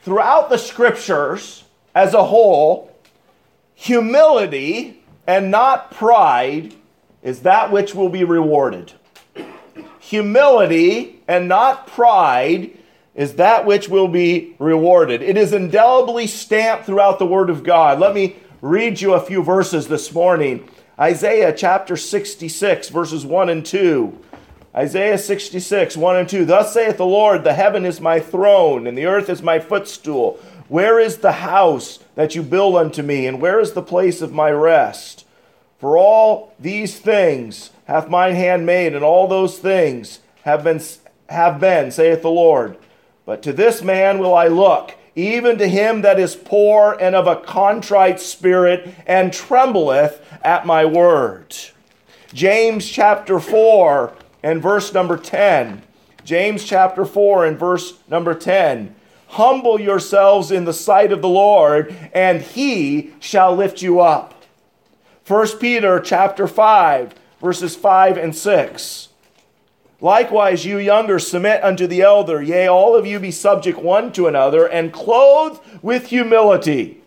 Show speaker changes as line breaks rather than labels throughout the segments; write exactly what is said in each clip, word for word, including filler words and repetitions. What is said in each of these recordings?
throughout the scriptures as a whole, humility and not pride is that which will be rewarded. Humility and not pride is that which will be rewarded. It is indelibly stamped throughout the Word of God. Let me read you a few verses this morning. Isaiah chapter sixty-six, verses one and two. Isaiah sixty-six, one and two. Thus saith the Lord, the heaven is my throne, and the earth is my footstool. Where is the house that you build unto me, and where is the place of my rest? For all these things hath mine hand made, and all those things have been, have been, saith the Lord. But to this man will I look, even to him that is poor and of a contrite spirit, and trembleth at my word. James chapter four and verse number ten. James chapter four and verse number ten. Humble yourselves in the sight of the Lord, and he shall lift you up. First Peter chapter five, verses five and six. Likewise, you younger, submit unto the elder. Yea, all of you be subject one to another, and clothed with humility.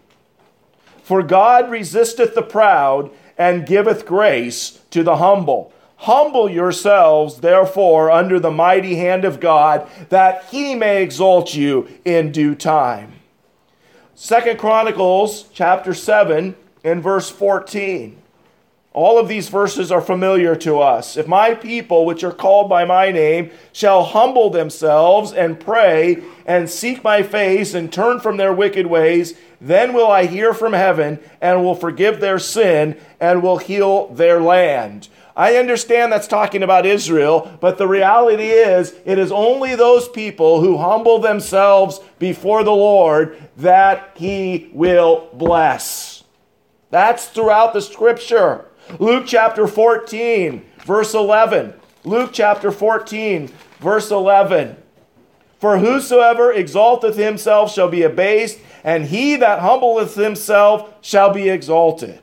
For God resisteth the proud, and giveth grace to the humble. Humble yourselves, therefore, under the mighty hand of God, that he may exalt you in due time. Second Chronicles chapter seven and verse fourteen. All of these verses are familiar to us. If my people, which are called by my name, shall humble themselves and pray and seek my face and turn from their wicked ways, then will I hear from heaven and will forgive their sin and will heal their land. I understand that's talking about Israel, but the reality is it is only those people who humble themselves before the Lord that he will bless. That's throughout the scripture. Luke chapter fourteen, verse eleven. Luke chapter fourteen, verse eleven. For whosoever exalteth himself shall be abased, and he that humbleth himself shall be exalted.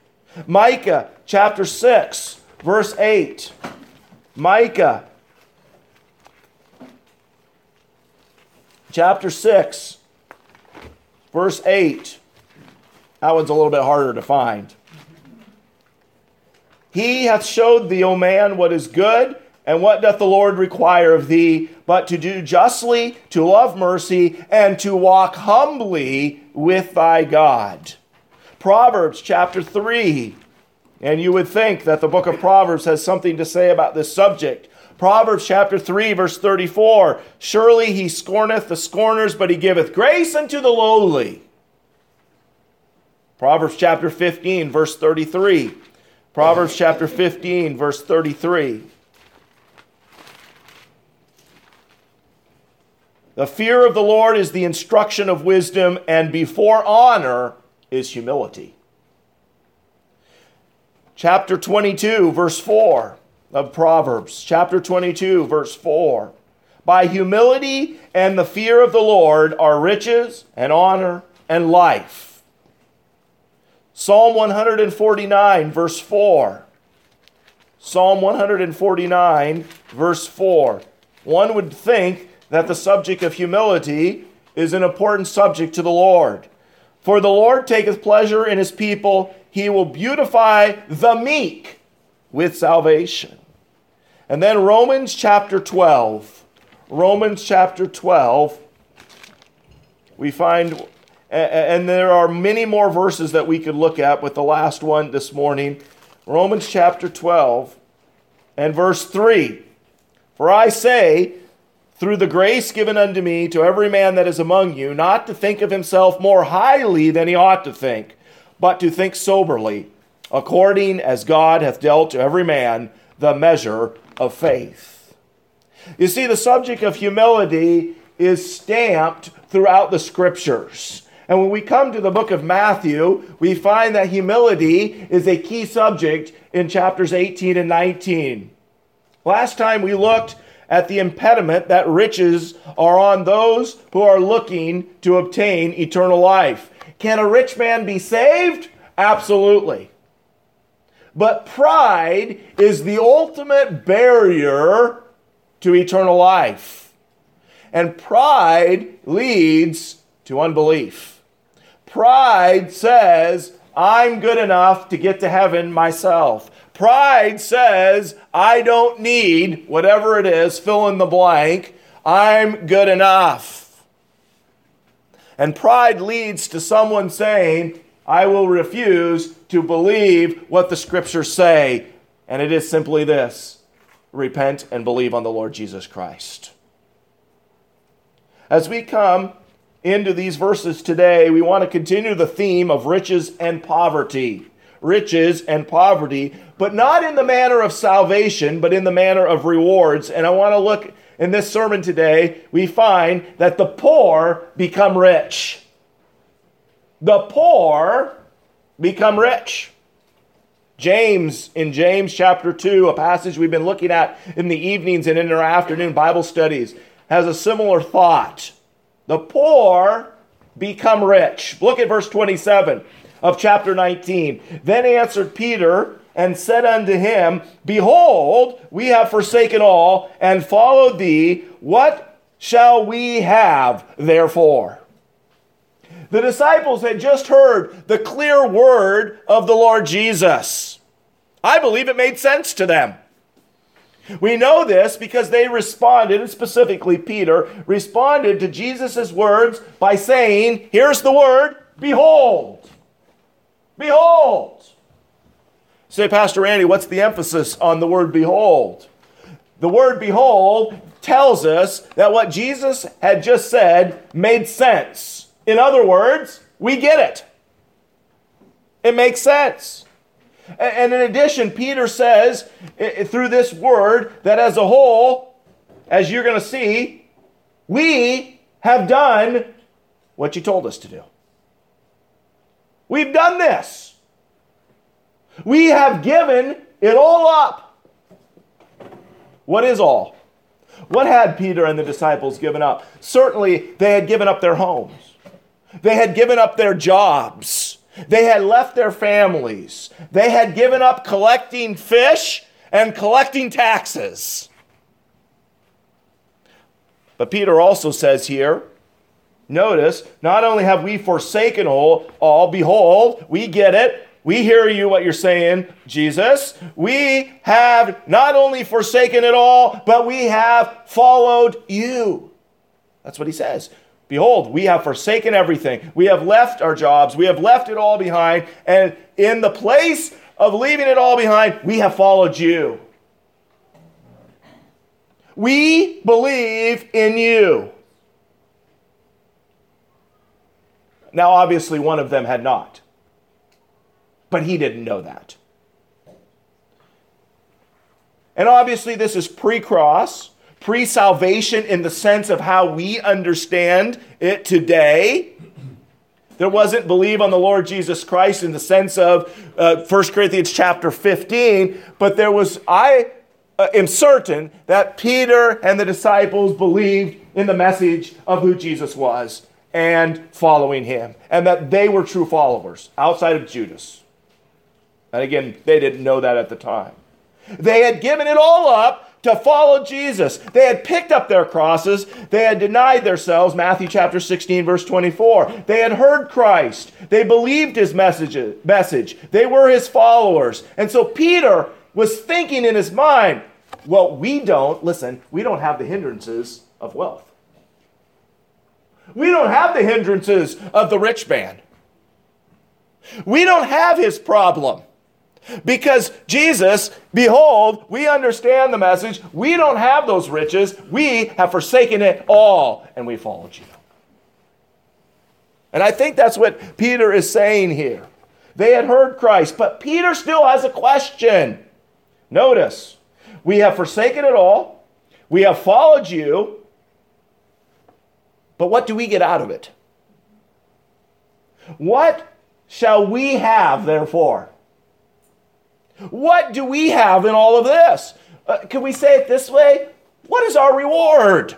Micah chapter six, verse eight. Micah chapter six, verse eight. That one's a little bit harder to find. He hath showed thee, O man, what is good, and what doth the Lord require of thee, but to do justly, to love mercy, and to walk humbly with thy God. Proverbs chapter three. And you would think that the book of Proverbs has something to say about this subject. Proverbs chapter three, verse thirty-four. Surely he scorneth the scorners, but he giveth grace unto the lowly. Proverbs chapter fifteen, verse thirty-three. Proverbs chapter fifteen, verse thirty-three. The fear of the Lord is the instruction of wisdom, and before honor is humility. Chapter twenty-two, verse four of Proverbs. Chapter twenty-two, verse four. By humility and the fear of the Lord are riches and honor and life. Psalm one forty-nine, verse four. Psalm one forty-nine, verse four. One would think that the subject of humility is an important subject to the Lord. For the Lord taketh pleasure in his people. He will beautify the meek with salvation. And then Romans chapter twelve. Romans chapter twelve. We find, and there are many more verses that we could look at, but the last one this morning, Romans chapter twelve and verse three. For I say, through the grace given unto me, to every man that is among you, not to think of himself more highly than he ought to think, but to think soberly, according as God hath dealt to every man the measure of faith. You see, the subject of humility is stamped throughout the scriptures. And when we come to the book of Matthew, we find that humility is a key subject in chapters eighteen and nineteen. Last time we looked at the impediment that riches are on those who are looking to obtain eternal life. Can a rich man be saved? Absolutely. But pride is the ultimate barrier to eternal life. And pride leads to unbelief. Pride says, I'm good enough to get to heaven myself. Pride says, I don't need whatever it is, fill in the blank. I'm good enough. And pride leads to someone saying, I will refuse to believe what the Scriptures say. And it is simply this: repent and believe on the Lord Jesus Christ. As we come into these verses today, we want to continue the theme of riches and poverty. Riches and poverty, but not in the manner of salvation, but in the manner of rewards. And I want to look in this sermon today, we find that the poor become rich. The poor become rich. James, in James chapter two, a passage we've been looking at in the evenings and in our afternoon Bible studies, has a similar thought. The poor become rich. Look at verse twenty-seven of chapter nineteen. Then answered Peter and said unto him, Behold, we have forsaken all and followed thee. What shall we have therefore? The disciples had just heard the clear word of the Lord Jesus. I believe it made sense to them. We know this because they responded, and specifically Peter, responded to Jesus' words by saying, here's the word, behold. Behold. Say, Pastor Randy, what's the emphasis on the word behold? The word behold tells us that what Jesus had just said made sense. In other words, we get it. It makes sense. And in addition, Peter says through this word that as a whole, as you're going to see, we have done what you told us to do. We've done this. We have given it all up. What is all? What had Peter and the disciples given up? Certainly, they had given up their homes. They had given up their jobs. They had left their families. They had given up collecting fish and collecting taxes. But Peter also says here, notice, not only have we forsaken all, all, behold, we get it. We hear you, what you're saying, Jesus. We have not only forsaken it all, but we have followed you. That's what he says. Behold, we have forsaken everything. We have left our jobs. We have left it all behind. And in the place of leaving it all behind, we have followed you. We believe in you. Now, obviously, one of them had not. But he didn't know that. And obviously, this is pre-cross, pre-salvation in the sense of how we understand it today. There wasn't believe on the Lord Jesus Christ in the sense of uh, First Corinthians chapter fifteen, but there was, I uh, am certain that Peter and the disciples believed in the message of who Jesus was and following him, and that they were true followers outside of Judas. And again, they didn't know that at the time. They had given it all up to follow Jesus. They had picked up their crosses. They had denied themselves, Matthew chapter sixteen, verse twenty-four. They had heard Christ. They believed his message. message. They were his followers. And so Peter was thinking in his mind, well, we don't, listen, we don't have the hindrances of wealth. We don't have the hindrances of the rich man. We don't have his problem. Because Jesus, behold, we understand the message. We don't have those riches. We have forsaken it all, and we followed you. And I think that's what Peter is saying here. They had heard Christ, but Peter still has a question. Notice, we have forsaken it all. We have followed you. But what do we get out of it? What shall we have, therefore? What do we have in all of this? Uh, can we say it this way? What is our reward?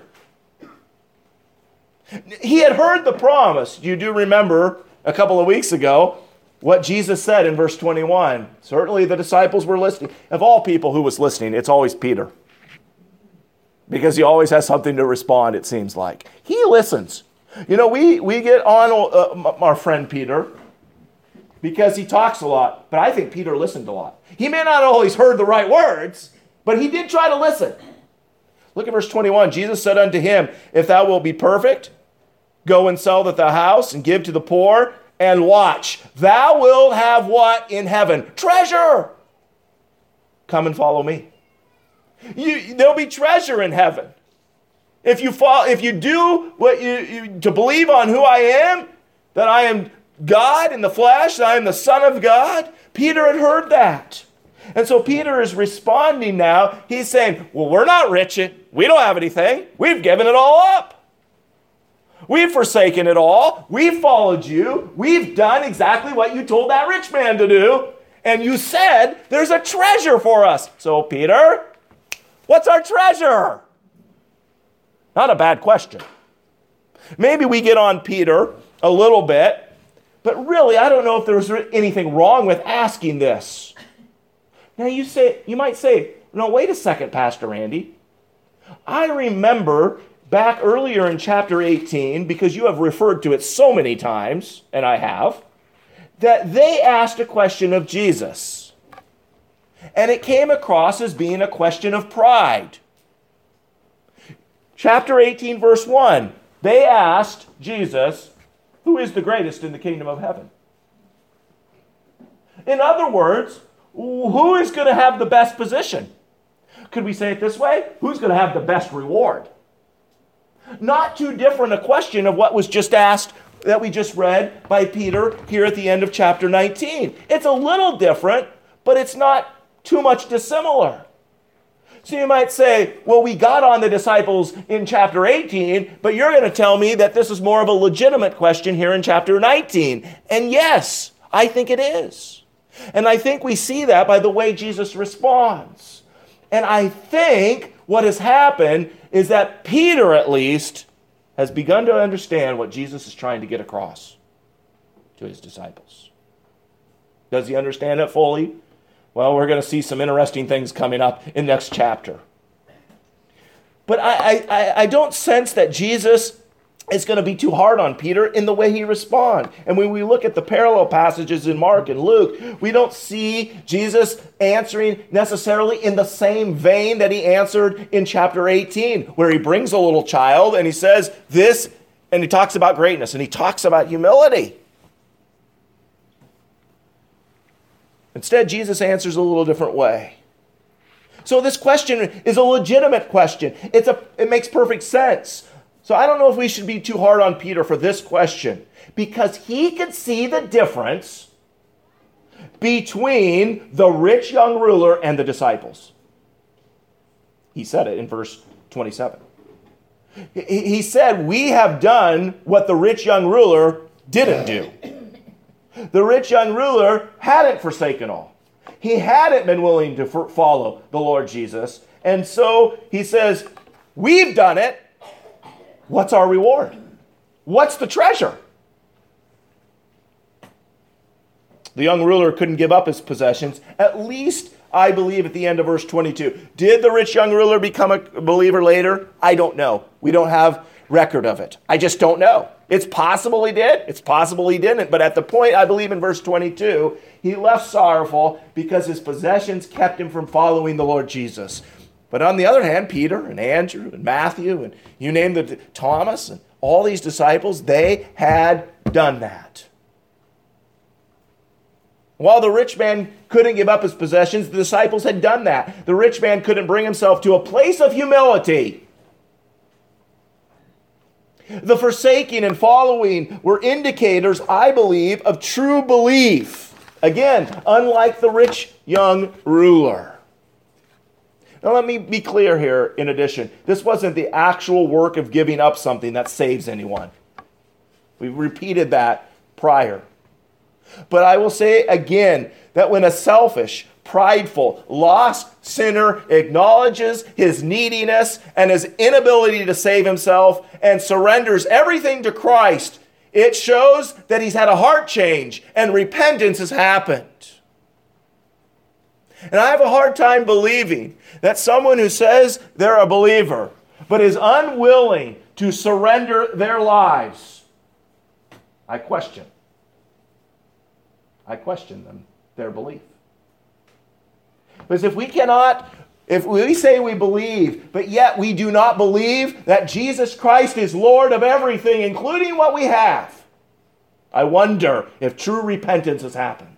He had heard the promise. You do remember a couple of weeks ago what Jesus said in verse twenty-one. Certainly the disciples were listening. Of all people who was listening, it's always Peter. Because he always has something to respond, it seems like. He listens. You know, we, we get on uh, our friend Peter because he talks a lot, but I think Peter listened a lot. He may not always heard the right words, but he did try to listen. Look at verse twenty-one. Jesus said unto him, if thou wilt be perfect, go and sell that thou house and give to the poor, and watch. Thou wilt have what in heaven? Treasure. Come and follow me. You, there'll be treasure in heaven. If you fall, if you do what you, you to believe on who I am, that I am God in the flesh, that I am the Son of God. Peter had heard that. And so Peter is responding now. He's saying, well, we're not rich. We don't have anything. We've given it all up. We've forsaken it all. We've followed you. We've done exactly what you told that rich man to do. And you said there's a treasure for us. So Peter, what's our treasure? Not a bad question. Maybe we get on Peter a little bit, but really I don't know if there's anything wrong with asking this. Now you say, you might say, no, wait a second, Pastor Randy. I remember back earlier in chapter eighteen, because you have referred to it so many times, and I have, that they asked a question of Jesus. And it came across as being a question of pride. Chapter eighteen, verse one, they asked Jesus, who is the greatest in the kingdom of heaven? In other words, who is going to have the best position? Could we say it this way? Who's going to have the best reward? Not too different a question of what was just asked that we just read by Peter here at the end of chapter nineteen. It's a little different, but it's not too much dissimilar. So you might say, well, we got on the disciples in chapter eighteen, but you're going to tell me that this is more of a legitimate question here in chapter nineteen. And yes, I think it is. And I think we see that by the way Jesus responds. And I think what has happened is that Peter, at least, has begun to understand what Jesus is trying to get across to his disciples. Does he understand it fully? Well, we're going to see some interesting things coming up in next chapter. But I, I, I don't sense that Jesus is going to be too hard on Peter in the way he responds. And when we look at the parallel passages in Mark and Luke, we don't see Jesus answering necessarily in the same vein that he answered in chapter eighteen, where he brings a little child and he says this, and he talks about greatness, and he talks about humility. Instead, Jesus answers a little different way. So this question is a legitimate question. It's a, it makes perfect sense. So I don't know if we should be too hard on Peter for this question, because he could see the difference between the rich young ruler and the disciples. He said it in verse twenty-seven. He said, we have done what the rich young ruler didn't do. The rich young ruler hadn't forsaken all. He hadn't been willing to follow the Lord Jesus. And so he says, we've done it. What's our reward? What's the treasure? The young ruler couldn't give up his possessions, at least, I believe, at the end of verse twenty-two. Did the rich young ruler become a believer later? I don't know. We don't have record of it. I just don't know. It's possible he did. It's possible he didn't. But at the point, I believe in verse twenty-two, he left sorrowful because his possessions kept him from following the Lord Jesus. But on the other hand, Peter and Andrew and Matthew and you name the Thomas and all these disciples, they had done that. While the rich man couldn't give up his possessions, the disciples had done that. The rich man couldn't bring himself to a place of humility. The forsaking and following were indicators, I believe, of true belief. Again, unlike the rich young ruler. Now let me be clear here in addition. This wasn't the actual work of giving up something that saves anyone. We've repeated that prior. But I will say again that when a selfish, prideful, lost sinner acknowledges his neediness and his inability to save himself and surrenders everything to Christ, it shows that he's had a heart change and repentance has happened. And I have a hard time believing that someone who says they're a believer, but is unwilling to surrender their lives, I question. I question them, their belief. Because if we cannot, if we say we believe, but yet we do not believe that Jesus Christ is Lord of everything, including what we have, I wonder if true repentance has happened.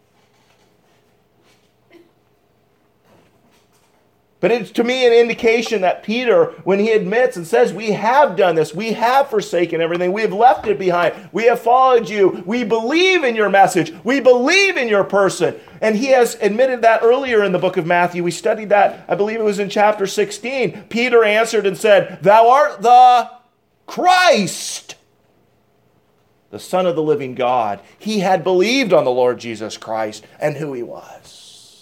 But it's to me an indication that Peter, when he admits and says, we have done this, we have forsaken everything, we have left it behind, we have followed you, we believe in your message, we believe in your person. And he has admitted that earlier in the book of Matthew. We studied that, I believe it was in chapter sixteen. Peter answered and said, thou art the Christ, the Son of the living God. He had believed on the Lord Jesus Christ and who he was.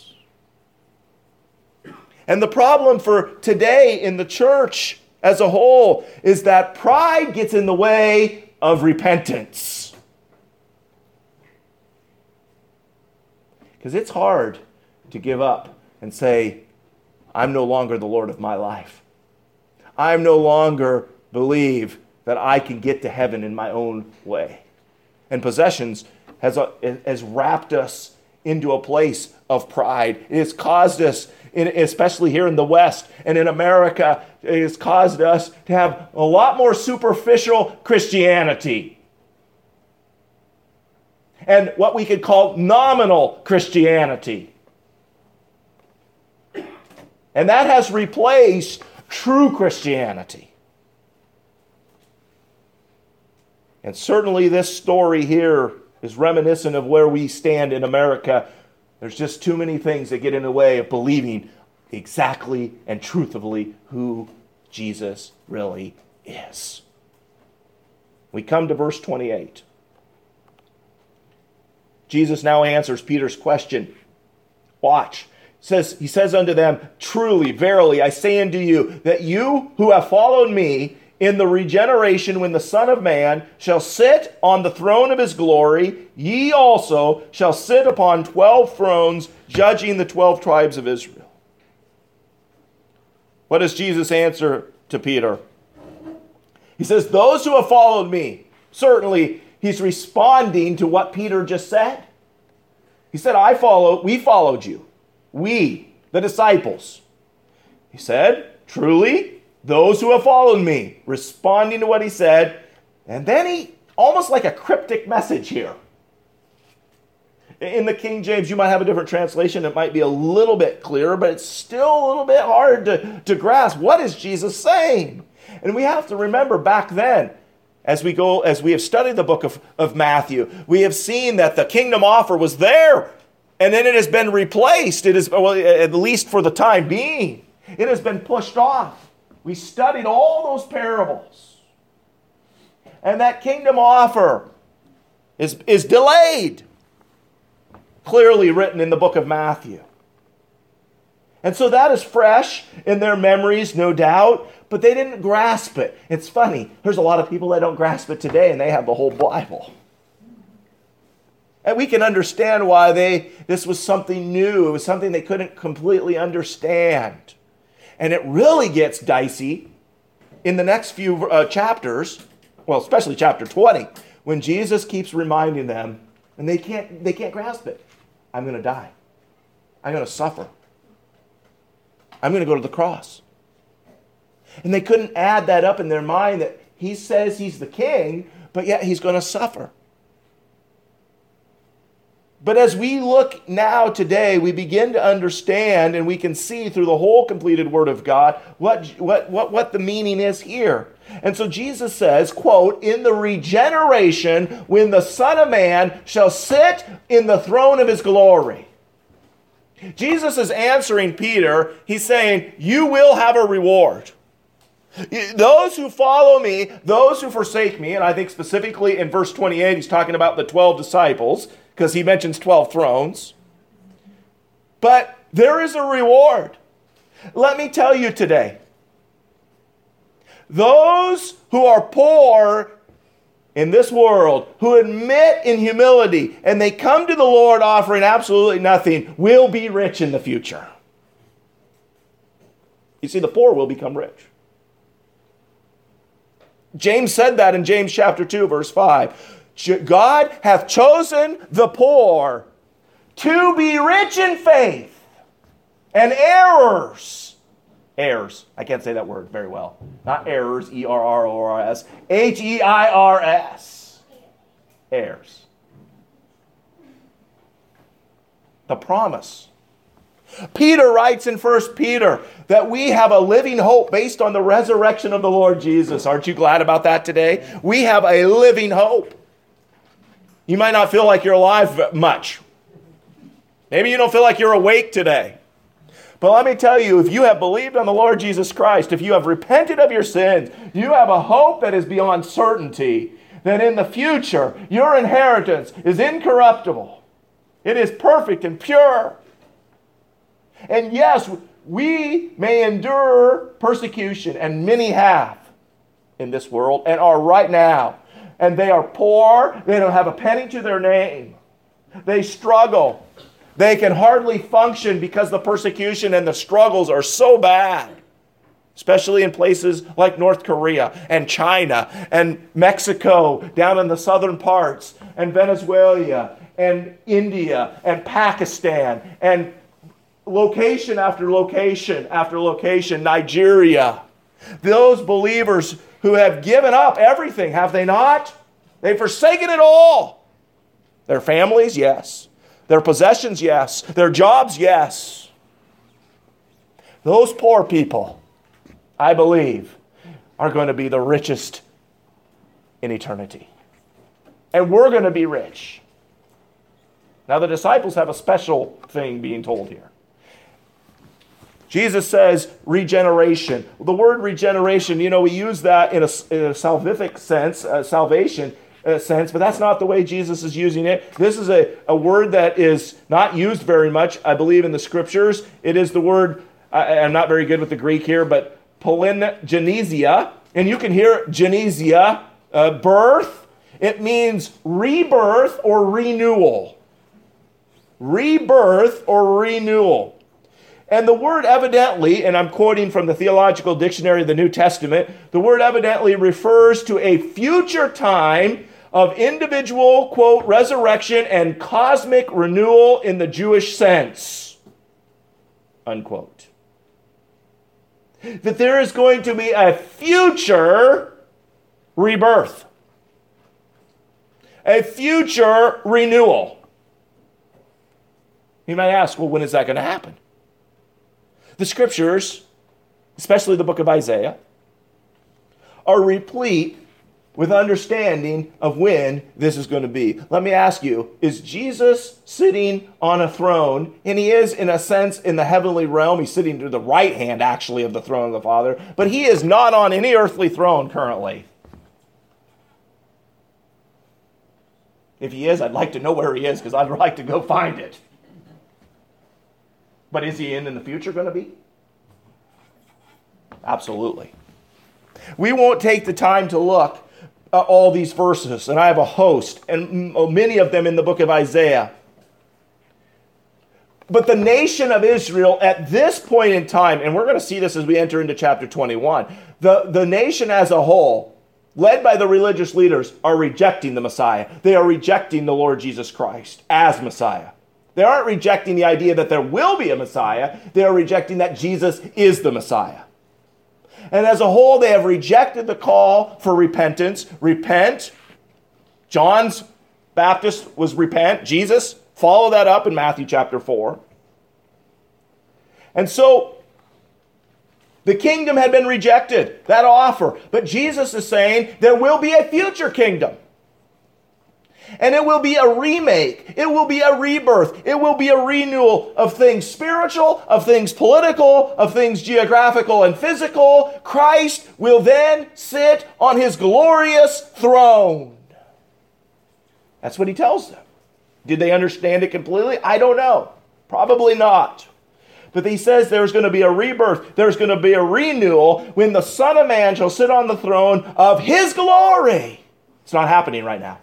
And the problem for today in the church as a whole is that pride gets in the way of repentance. Because it's hard to give up and say, I'm no longer the Lord of my life. I no longer believe that I can get to heaven in my own way. And possessions has, has wrapped us into a place of pride. It has caused us, in, especially here in the West and in America, it has caused us to have a lot more superficial Christianity and what we could call nominal Christianity. And that has replaced true Christianity. And certainly this story here is reminiscent of where we stand in America. There's just too many things that get in the way of believing exactly and truthfully who Jesus really is. We come to verse twenty-eight. Jesus now answers Peter's question. Watch. Says, he says unto them, truly, verily, I say unto you, that you who have followed me in the regeneration when the Son of Man shall sit on the throne of his glory, ye also shall sit upon twelve thrones, judging the twelve tribes of Israel. What does Jesus answer to Peter? He says, those who have followed me. Certainly, he's responding to what Peter just said. He said, I follow, we followed you. We, the disciples. He said, truly, those who have followed me, responding to what he said. And then he, almost like a cryptic message here. In the King James, you might have a different translation. It might be a little bit clearer, but it's still a little bit hard to, to grasp. What is Jesus saying? And we have to remember back then, as we go, as we have studied the book of, of Matthew, we have seen that the kingdom offer was there. And then it has been replaced. It is, well, at least for the time being, it has been pushed off. We studied all those parables. And that kingdom offer is, is delayed. Clearly written in the book of Matthew. And so that is fresh in their memories, no doubt, but they didn't grasp it. It's funny. There's a lot of people that don't grasp it today, and they have the whole Bible. And we can understand why they this was something new. It was something they couldn't completely understand. And it really gets dicey in the next few uh, chapters, well, especially chapter twenty, when Jesus keeps reminding them, and they can't they can't grasp it. I'm going to die. I'm going to suffer. I'm going to go to the cross. And they couldn't add that up in their mind that he says he's the king, but yet he's going to suffer. But as we look now today, we begin to understand and we can see through the whole completed Word of God what, what, what, what the meaning is here. And so Jesus says, quote, in the regeneration when the Son of Man shall sit in the throne of his glory. Jesus is answering Peter. He's saying, you will have a reward. Those who follow me, those who forsake me, and I think specifically in verse twenty-eight, he's talking about the twelve disciples, because he mentions twelve thrones. But there is a reward. Let me tell you today, those who are poor in this world, who admit in humility, and they come to the Lord offering absolutely nothing, will be rich in the future. You see, the poor will become rich. James said that in James chapter two, verse five. God hath chosen the poor to be rich in faith and errors. Heirs. I can't say that word very well. Not errors, E R R O R S. H E I R S. Heirs. The promise. Peter writes in First Peter that we have a living hope based on the resurrection of the Lord Jesus. Aren't you glad about that today? We have a living hope. You might not feel like you're alive much. Maybe you don't feel like you're awake today. But let me tell you, if you have believed on the Lord Jesus Christ, if you have repented of your sins, you have a hope that is beyond certainty, that in the future, your inheritance is incorruptible. It is perfect and pure. And yes, we may endure persecution, and many have in this world and are right now. And they are poor. They don't have a penny to their name. They struggle. They can hardly function because the persecution and the struggles are so bad. Especially in places like North Korea and China and Mexico down in the southern parts and Venezuela and India and Pakistan and location after location after location, Nigeria. Those believers who have given up everything, have they not? They've forsaken it all. Their families, yes. Their possessions, yes. Their jobs, yes. Those poor people, I believe, are going to be the richest in eternity. And we're going to be rich. Now the disciples have a special thing being told here. Jesus says regeneration. The word regeneration, you know, we use that in a, in a salvific sense, a salvation uh, sense, but that's not the way Jesus is using it. This is a, a word that is not used very much, I believe, in the scriptures. It is the word, I, I'm not very good with the Greek here, but polygenesia, and you can hear genesia, uh, birth. It means rebirth or renewal. Rebirth or renewal. And the word evidently, and I'm quoting from the Theological Dictionary of the New Testament, the word evidently refers to a future time of individual, quote, resurrection and cosmic renewal in the Jewish sense, unquote. That there is going to be a future rebirth, a future renewal. You might ask, well, when is that going to happen? The scriptures, especially the book of Isaiah, are replete with understanding of when this is going to be. Let me ask you, is Jesus sitting on a throne? And he is, in a sense, in the heavenly realm. He's sitting to the right hand, actually, of the throne of the Father. But he is not on any earthly throne currently. If he is, I'd like to know where he is, because I'd like to go find it. But is he in in the future going to be? Absolutely. We won't take the time to look at all these verses, and I have a host, and many of them in the book of Isaiah. But the nation of Israel at this point in time, and we're going to see this as we enter into chapter twenty-one, the, the nation as a whole, led by the religious leaders, are rejecting the Messiah. They are rejecting the Lord Jesus Christ as Messiah. They aren't rejecting the idea that there will be a Messiah. They are rejecting that Jesus is the Messiah. And as a whole, they have rejected the call for repentance. Repent. John's Baptist was repent. Jesus, follow that up in Matthew chapter four. And so, the kingdom had been rejected, that offer. But Jesus is saying there will be a future kingdom. And it will be a remake. It will be a rebirth. It will be a renewal of things spiritual, of things political, of things geographical and physical. Christ will then sit on his glorious throne. That's what he tells them. Did they understand it completely? I don't know. Probably not. But he says there's going to be a rebirth. There's going to be a renewal when the Son of Man shall sit on the throne of his glory. It's not happening right now.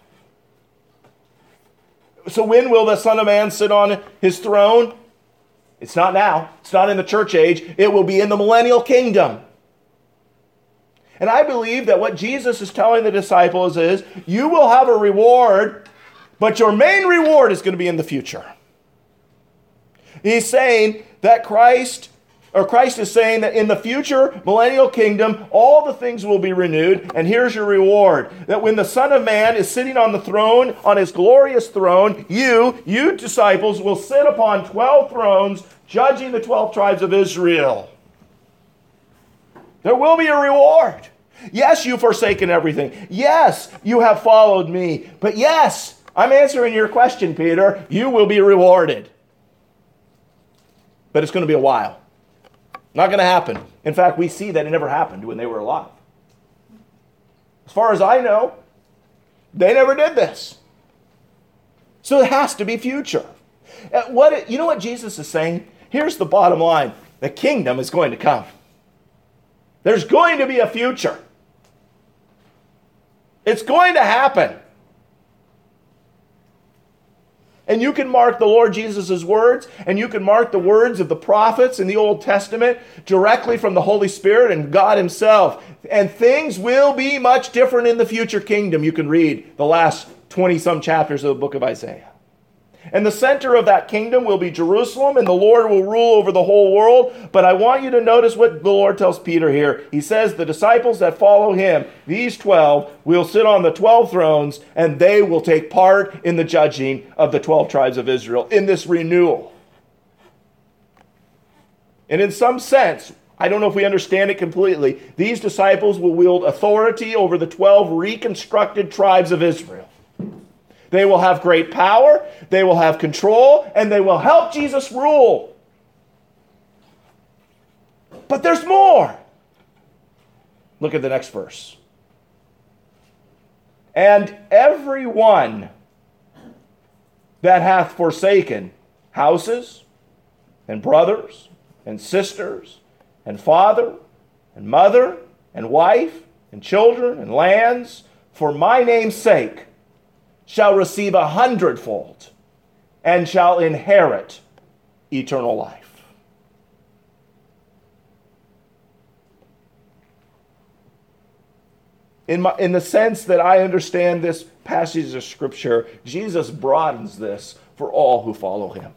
So when will the Son of Man sit on his throne? It's not now. It's not in the church age. It will be in the millennial kingdom. And I believe that what Jesus is telling the disciples is, you will have a reward, but your main reward is going to be in the future. He's saying that Christ, or Christ is saying that in the future millennial kingdom, all the things will be renewed, and here's your reward. That when the Son of Man is sitting on the throne, on his glorious throne, you, you disciples, will sit upon twelve thrones, judging the twelve tribes of Israel. There will be a reward. Yes, you've forsaken everything. Yes, you have followed me. But yes, I'm answering your question, Peter. You will be rewarded. But it's going to be a while. Not going to happen. In fact, we see that it never happened when they were alive. As far as I know, they never did this. So it has to be future. Uh, What you know what Jesus is saying? Here's the bottom line. The kingdom is going to come. There's going to be a future. It's going to happen. And you can mark the Lord Jesus' words, and you can mark the words of the prophets in the Old Testament directly from the Holy Spirit and God himself. And things will be much different in the future kingdom. You can read the last twenty-some chapters of the book of Isaiah. And the center of that kingdom will be Jerusalem, and the Lord will rule over the whole world. But I want you to notice what the Lord tells Peter here. He says the disciples that follow him, these twelve, will sit on the twelve thrones, and they will take part in the judging of the twelve tribes of Israel in this renewal. And in some sense, I don't know if we understand it completely, these disciples will wield authority over the twelve reconstructed tribes of Israel. They will have great power, they will have control, and they will help Jesus rule. But there's more. Look at the next verse. And everyone that hath forsaken houses, and brothers, and sisters, and father, and mother, and wife, and children, and lands, for my name's sake, shall receive a hundredfold and shall inherit eternal life. In, my, in the sense that I understand this passage of Scripture, Jesus broadens this for all who follow him.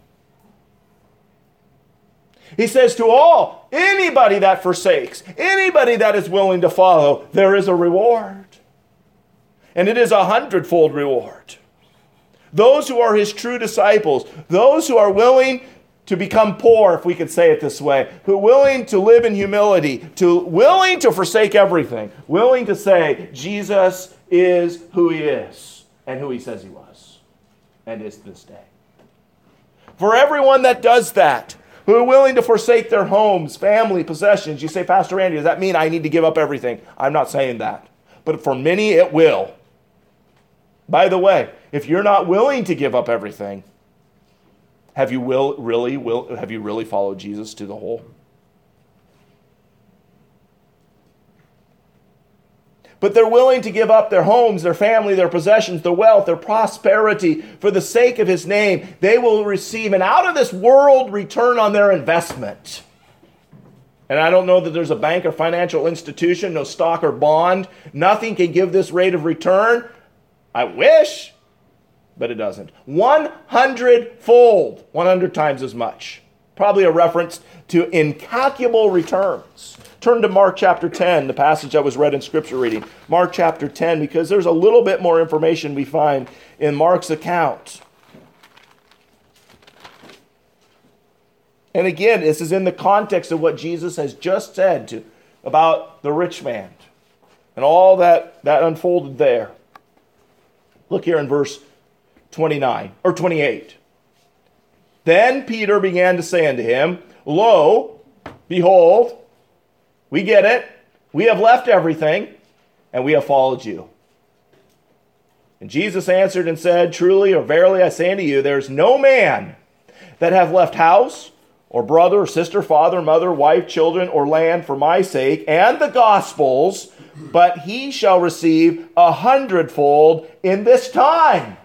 He says to all, anybody that forsakes, anybody that is willing to follow, there is a reward. And it is a hundredfold reward. Those who are his true disciples, those who are willing to become poor, if we could say it this way, who are willing to live in humility, to willing to forsake everything, willing to say, Jesus is who he is and who he says he was and is this day. For everyone that does that, who are willing to forsake their homes, family, possessions, you say, Pastor Andy, does that mean I need to give up everything? I'm not saying that. But for many, it will. By the way, if you're not willing to give up everything, have you will really will have you really followed Jesus to the whole? But they're willing to give up their homes, their family, their possessions, their wealth, their prosperity for the sake of his name. They will receive an out of this world return on their investment. And I don't know that there's a bank or financial institution, no stock or bond. Nothing can give this rate of return. I wish, but it doesn't. one hundred fold, one hundred times as much. Probably a reference to incalculable returns. Turn to Mark chapter ten, the passage that was read in scripture reading. Mark chapter ten, because there's a little bit more information we find in Mark's account. And again, this is in the context of what Jesus has just said to, about the rich man and all that, that unfolded there. Look here in verse twenty-nine or twenty-eight. Then Peter began to say unto him, Lo, behold, we get it. We have left everything, and we have followed you. And Jesus answered and said, Truly or verily I say unto you, there is no man that hath left house, or brother, or sister, father, mother, wife, children, or land for my sake, and the gospel's, but he shall receive a hundredfold in this time.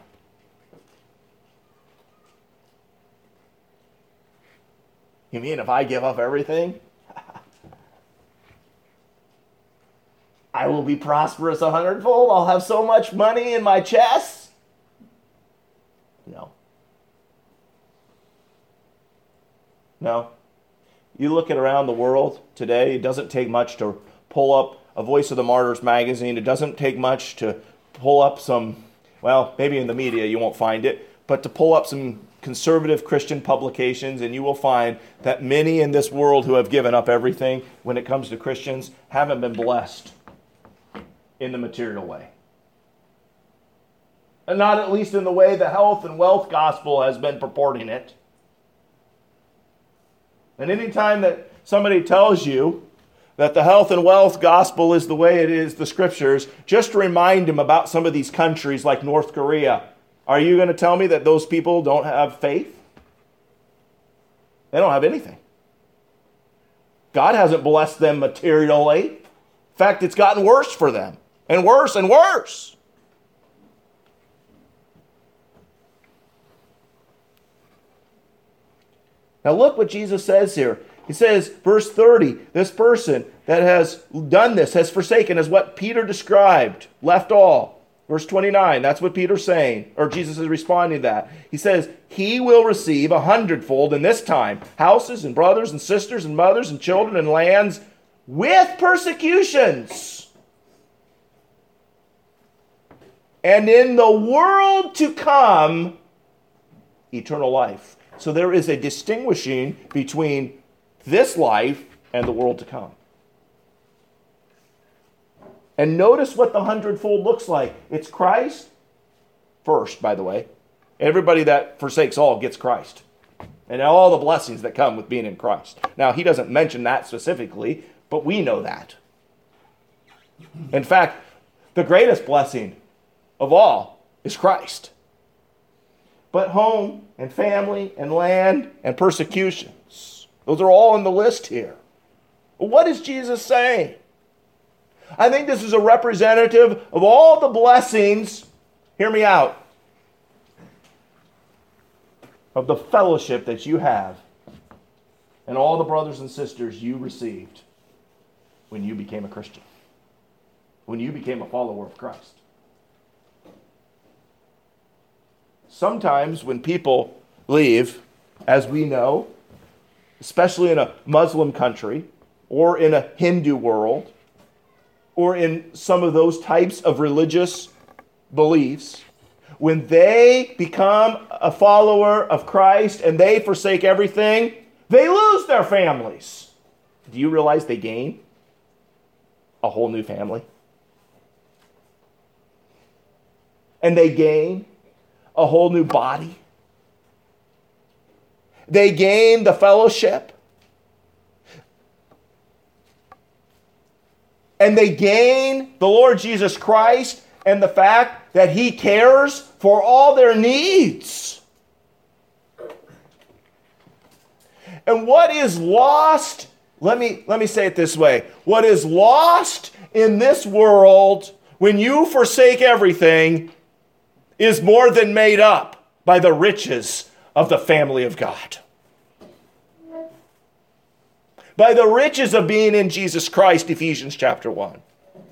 You mean if I give up everything? I will be prosperous a hundredfold. I'll have so much money in my chest. No. No. You look at around the world today, it doesn't take much to pull up a Voice of the Martyrs magazine. It doesn't take much to pull up some, well, maybe in the media you won't find it, but to pull up some conservative Christian publications, and you will find that many in this world who have given up everything when it comes to Christians haven't been blessed in the material way. And not at least in the way the health and wealth gospel has been purporting it. And anytime that somebody tells you that the health and wealth gospel is the way it is, the scriptures, just remind them about some of these countries like North Korea. Are you going to tell me that those people don't have faith? They don't have anything. God hasn't blessed them materially. In fact, it's gotten worse for them, and worse and worse. Now look what Jesus says here. He says, verse thirty, this person that has done this, has forsaken, is what Peter described, left all. Verse twenty-nine, that's what Peter's saying, or Jesus is responding to that. He says, he will receive a hundredfold in this time, houses and brothers and sisters and mothers and children and lands with persecutions. And in the world to come, eternal life. So there is a distinguishing between this life and the world to come. And notice what the hundredfold looks like. It's Christ first, by the way. Everybody that forsakes all gets Christ. And all the blessings that come with being in Christ. Now, he doesn't mention that specifically, but we know that. In fact, the greatest blessing of all is Christ. But home and family and land and persecutions, those are all in the list here. What is Jesus saying? I think this is a representative of all the blessings, hear me out, of the fellowship that you have and all the brothers and sisters you received when you became a Christian, when you became a follower of Christ. Sometimes when people leave, as we know, especially in a Muslim country or in a Hindu world or in some of those types of religious beliefs, when they become a follower of Christ and they forsake everything, they lose their families. Do you realize they gain a whole new family? And they gain a whole new body. They gain the fellowship. And they gain the Lord Jesus Christ and the fact that he cares for all their needs. And what is lost, let me, let me say it this way. What is lost in this world when you forsake everything is more than made up by the riches of the family of God. By the riches of being in Jesus Christ, Ephesians chapter one.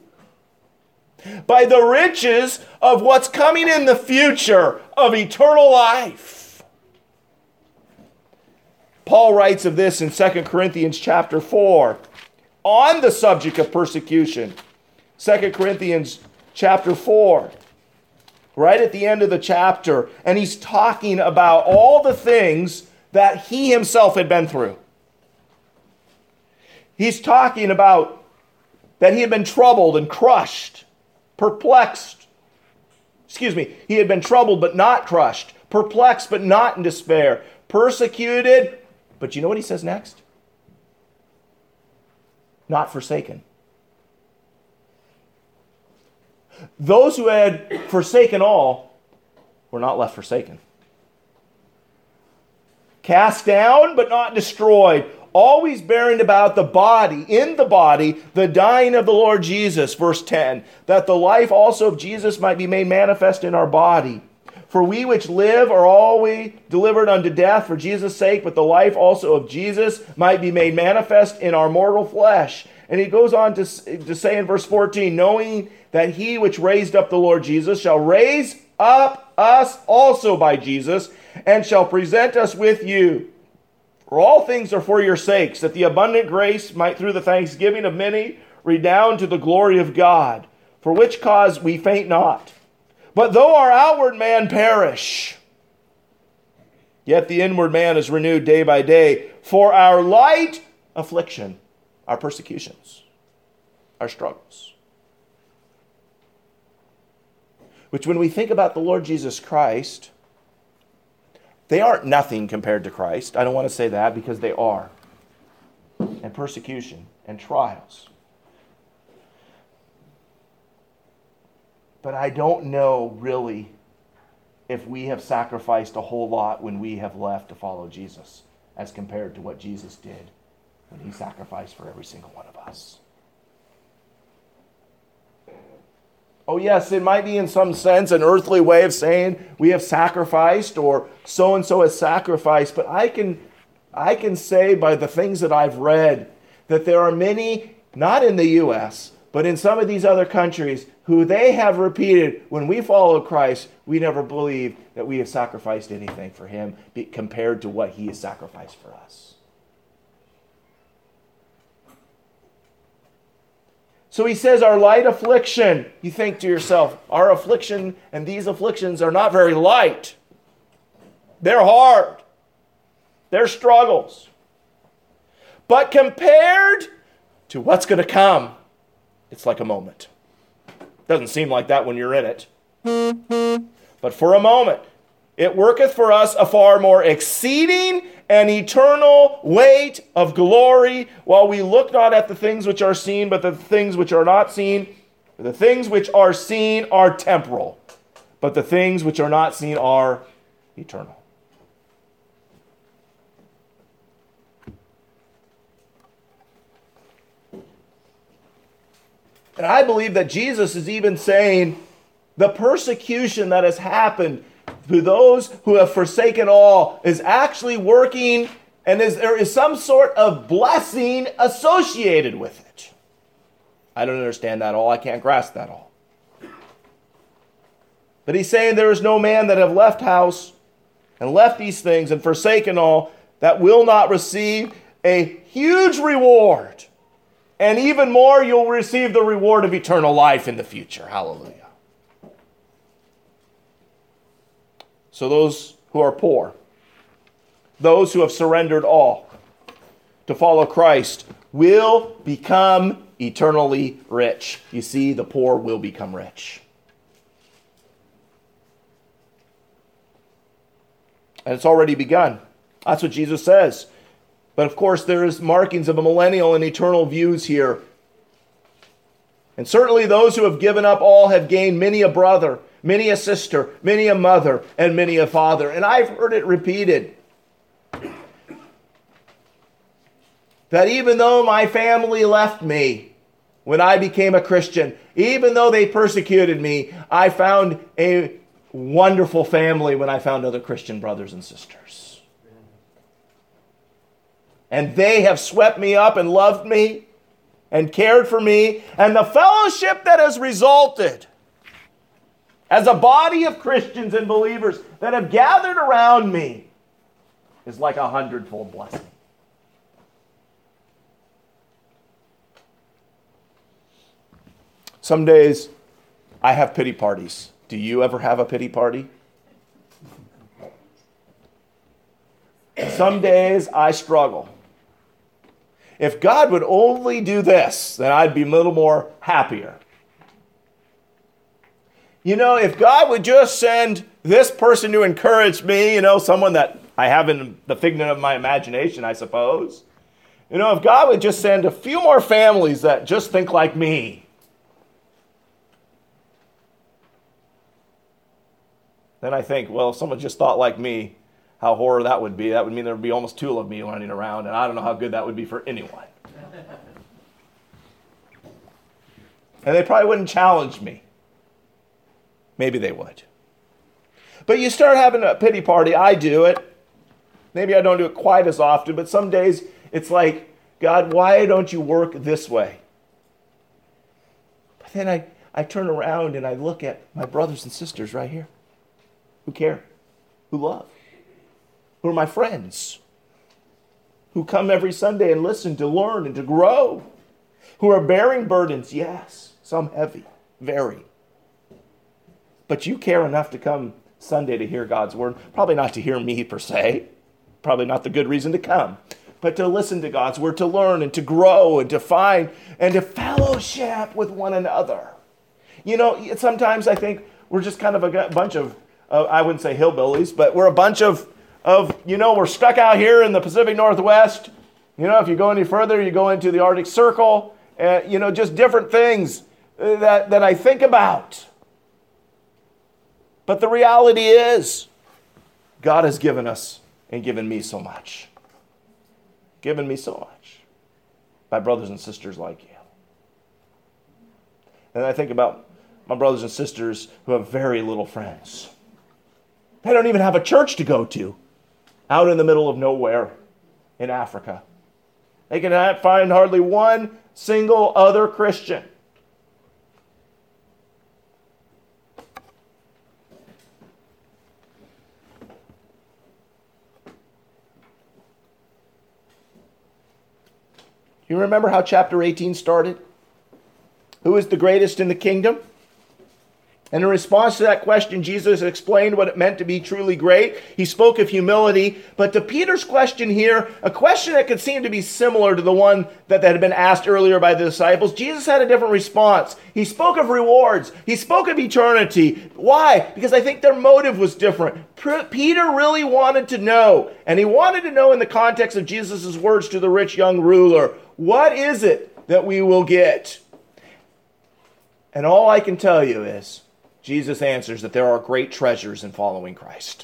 By the riches of what's coming in the future of eternal life. Paul writes of this in Second Corinthians chapter four on the subject of persecution. Second Corinthians chapter four. Right at the end of the chapter, and he's talking about all the things that he himself had been through. He's talking about that he had been troubled and crushed, perplexed. Excuse me, he had been troubled but not crushed, perplexed but not in despair, persecuted, but you know what he says next? Not forsaken. Those who had forsaken all were not left forsaken. Cast down, but not destroyed. Always bearing about the body, in the body, the dying of the Lord Jesus. Verse ten. That the life also of Jesus might be made manifest in our body. For we which live are always delivered unto death for Jesus' sake, but the life also of Jesus might be made manifest in our mortal flesh. And he goes on to, to say in verse fourteen, knowing that he which raised up the Lord Jesus shall raise up us also by Jesus, and shall present us with you. For all things are for your sakes, that the abundant grace might through the thanksgiving of many redound to the glory of God, for which cause we faint not. But though our outward man perish, yet the inward man is renewed day by day. For our light affliction, our persecutions, our struggles. Which when we think about the Lord Jesus Christ, they aren't nothing compared to Christ. I don't want to say that because they are. And persecution and trials. But I don't know really if we have sacrificed a whole lot when we have left to follow Jesus as compared to what Jesus did when he sacrificed for every single one of us. Oh yes, it might be in some sense an earthly way of saying we have sacrificed or so-and-so has sacrificed, but I can, I can say by the things that I've read that there are many, not in the U S, but in some of these other countries, who they have repeated, when we follow Christ, we never believe that we have sacrificed anything for him compared to what he has sacrificed for us. So he says our light affliction. You think to yourself, our affliction and these afflictions are not very light. They're hard. They're struggles. But compared to what's going to come, it's like a moment. Doesn't seem like that when you're in it. But for a moment, it worketh for us a far more exceeding and eternal weight of glory, while we look not at the things which are seen, but the things which are not seen. For the things which are seen are temporal, but the things which are not seen are eternal. And I believe that Jesus is even saying the persecution that has happened to those who have forsaken all is actually working, and is, there is some sort of blessing associated with it. I don't understand that all. I can't grasp that all. But he's saying there is no man that have left house and left these things and forsaken all that will not receive a huge reward. And even more, you'll receive the reward of eternal life in the future. Hallelujah. So those who are poor, those who have surrendered all to follow Christ, will become eternally rich. You see, the poor will become rich. And it's already begun. That's what Jesus says. But of course, there is markings of a millennial and eternal views here. And certainly those who have given up all have gained many a brother, many a sister, many a mother, and many a father. And I've heard it repeated that even though my family left me when I became a Christian, even though they persecuted me, I found a wonderful family when I found other Christian brothers and sisters. And they have swept me up and loved me and cared for me. And the fellowship that has resulted as a body of Christians and believers that have gathered around me is like a hundredfold blessing. Some days I have pity parties. Do you ever have a pity party? Some days I struggle. If God would only do this, then I'd be a little more happier. You know, if God would just send this person to encourage me, you know, someone that I have in the figment of my imagination, I suppose. You know, if God would just send a few more families that just think like me, then I think, well, if someone just thought like me, how horrible that would be. That would mean there would be almost two of me running around, and I don't know how good that would be for anyone. And they probably wouldn't challenge me. Maybe they would. But you start having a pity party. I do it. Maybe I don't do it quite as often, but some days it's like God, why don't you work this way? But then I, I turn around and I look at my brothers and sisters right here who care, who love, who are my friends, who come every Sunday and listen to learn and to grow, who are bearing burdens, yes, some heavy, very. But you care enough to come Sunday to hear God's word, probably not to hear me per se, probably not the good reason to come, but to listen to God's word, to learn and to grow and to find and to fellowship with one another. You know, sometimes I think we're just kind of a bunch of, uh, I wouldn't say hillbillies, but we're a bunch of, of, you know, we're stuck out here in the Pacific Northwest. You know, if you go any further, you go into the Arctic Circle, uh, you know, just different things that, that I think about. But the reality is, God has given us and given me so much. Given me so much by brothers and sisters like you. And I think about my brothers and sisters who have very little friends. They don't even have a church to go to out in the middle of nowhere in Africa. They cannot find hardly one single other Christian. You remember how chapter eighteen started? Who is the greatest in the kingdom? And in response to that question, Jesus explained what it meant to be truly great. He spoke of humility. But to Peter's question here, a question that could seem to be similar to the one that, that had been asked earlier by the disciples, Jesus had a different response. He spoke of rewards. He spoke of eternity. Why? Because I think their motive was different. Peter really wanted to know, and he wanted to know in the context of Jesus' words to the rich young ruler, what is it that we will get? And all I can tell you is, Jesus answers that there are great treasures in following Christ.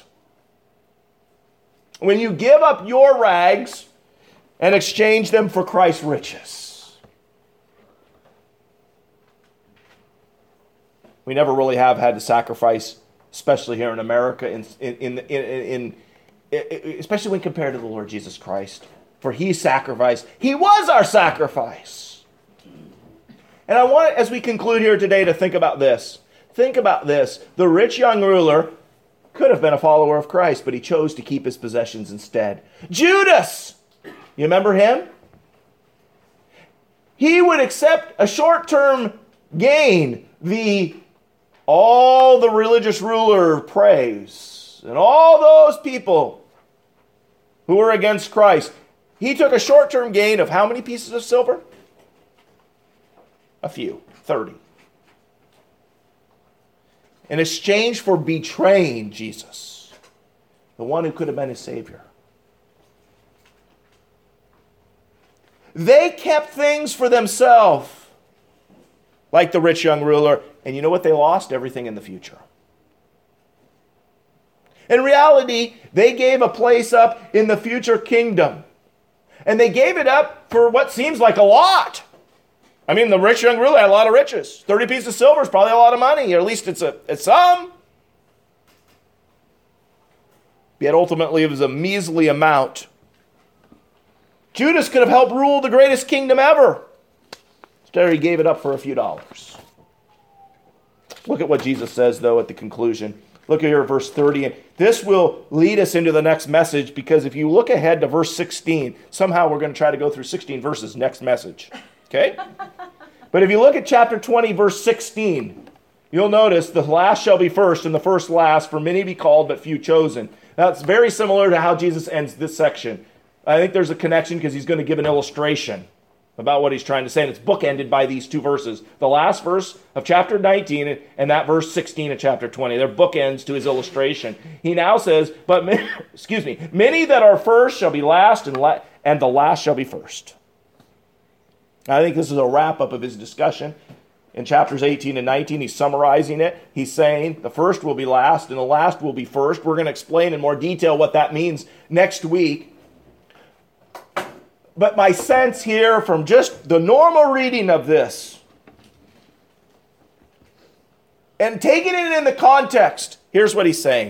When you give up your rags and exchange them for Christ's riches. We never really have had to sacrifice, especially here in America, in, in, in, in, in, especially when compared to the Lord Jesus Christ. For he sacrificed. He was our sacrifice. And I want, as we conclude here today, to think about this. Think about this. The rich young ruler could have been a follower of Christ, but he chose to keep his possessions instead. Judas, you remember him? He would accept a short-term gain, the all the religious ruler praise, and all those people who were against Christ. He took a short-term gain of how many pieces of silver? A few, thirty. In exchange for betraying Jesus, the one who could have been his Savior. They kept things for themselves, like the rich young ruler, and you know what they lost? Everything in the future. In reality, they gave a place up in the future kingdom, and they gave it up for what seems like a lot. I mean, the rich young ruler had a lot of riches. thirty pieces of silver is probably a lot of money, or at least it's a it's some. Yet ultimately it was a measly amount. Judas could have helped rule the greatest kingdom ever. Instead, he gave it up for a few dollars. Look at what Jesus says, though, at the conclusion. Look at here at verse thirty. And this will lead us into the next message, because if you look ahead to verse sixteen, somehow we're going to try to go through sixteen verses next message. Okay? But if you look at chapter twenty, verse sixteen, you'll notice the last shall be first and the first last, for many be called but few chosen. That's very similar to how Jesus ends this section. I think there's a connection because he's going to give an illustration about what he's trying to say, and it's bookended by these two verses. The last verse of chapter nineteen and that verse sixteen of chapter twenty. They're bookends to his illustration. He now says, but many, excuse me, many that are first shall be last, and, la- and the last shall be first. I think this is a wrap-up of his discussion. In chapters eighteen and nineteen, he's summarizing it. He's saying the first will be last and the last will be first. We're going to explain in more detail what that means next week. But my sense here from just the normal reading of this and taking it in the context, here's what he's saying.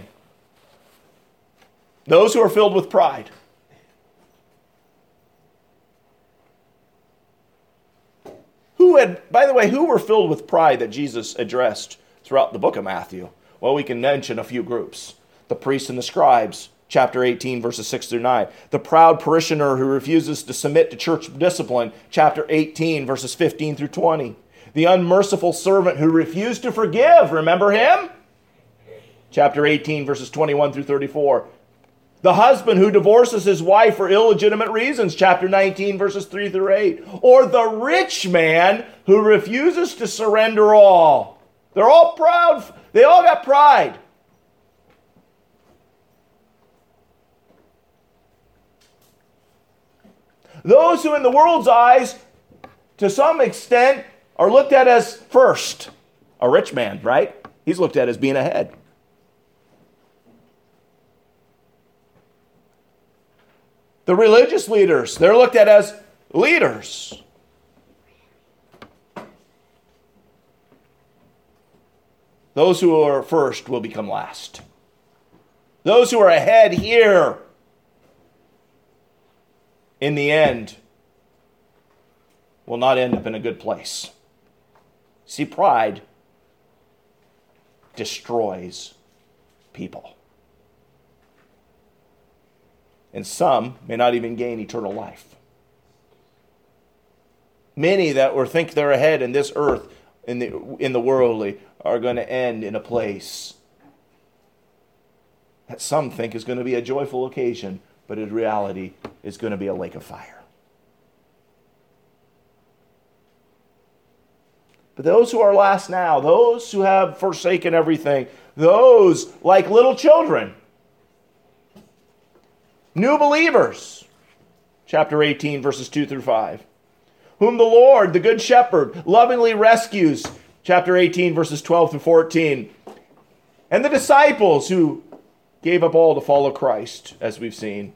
Those who are filled with pride, Who had, by the way, who were filled with pride that Jesus addressed throughout the book of Matthew? Well, we can mention a few groups. The priests and the scribes, chapter eighteen, verses six through nine. The proud parishioner who refuses to submit to church discipline, chapter eighteen, verses fifteen through twenty. The unmerciful servant who refused to forgive, remember him? Chapter eighteen, verses twenty-one through thirty-four. The husband who divorces his wife for illegitimate reasons, chapter nineteen, verses three through eight. Or the rich man who refuses to surrender all. They're all proud. They all got pride. Those who in the world's eyes, to some extent, are looked at as first. A rich man, right? He's looked at as being ahead. The religious leaders, they're looked at as leaders. Those who are first will become last. Those who are ahead here, in the end, will not end up in a good place. See, pride destroys people. And some may not even gain eternal life. Many that were think they're ahead in this earth, in the in the worldly, are going to end in a place that some think is going to be a joyful occasion, but in reality is going to be a lake of fire. But those who are last now, those who have forsaken everything, those like little children, new believers, chapter eighteen, verses two through five, whom the Lord, the good shepherd, lovingly rescues, chapter eighteen, verses twelve through fourteen, and the disciples who gave up all to follow Christ, as we've seen.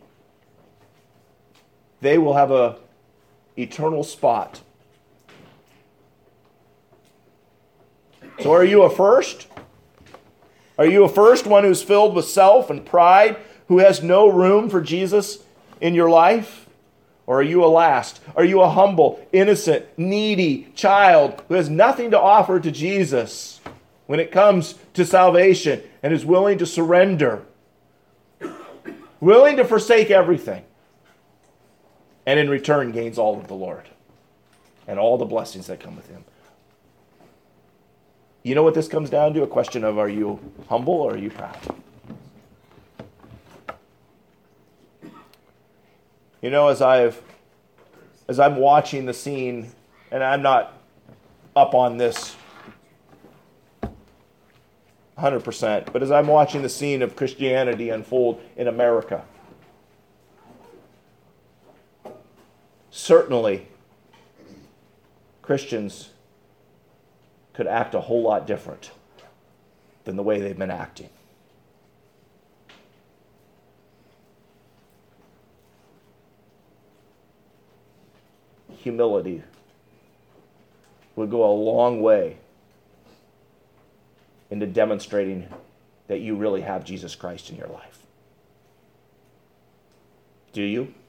They will have a eternal spot. So are you a first? Are you a first, one who's filled with self and pride, who has no room for Jesus in your life? Or are you a last? Are you a humble, innocent, needy child who has nothing to offer to Jesus when it comes to salvation and is willing to surrender, willing to forsake everything, and in return gains all of the Lord and all the blessings that come with him? You know what this comes down to? A question of, are you humble or are you proud? You know, as I've as I'm watching the scene, and I'm not up on this one hundred percent, but as I'm watching the scene of Christianity unfold in America, certainly Christians could act a whole lot different than the way they've been acting. Humility would go a long way into demonstrating that you really have Jesus Christ in your life. Do you?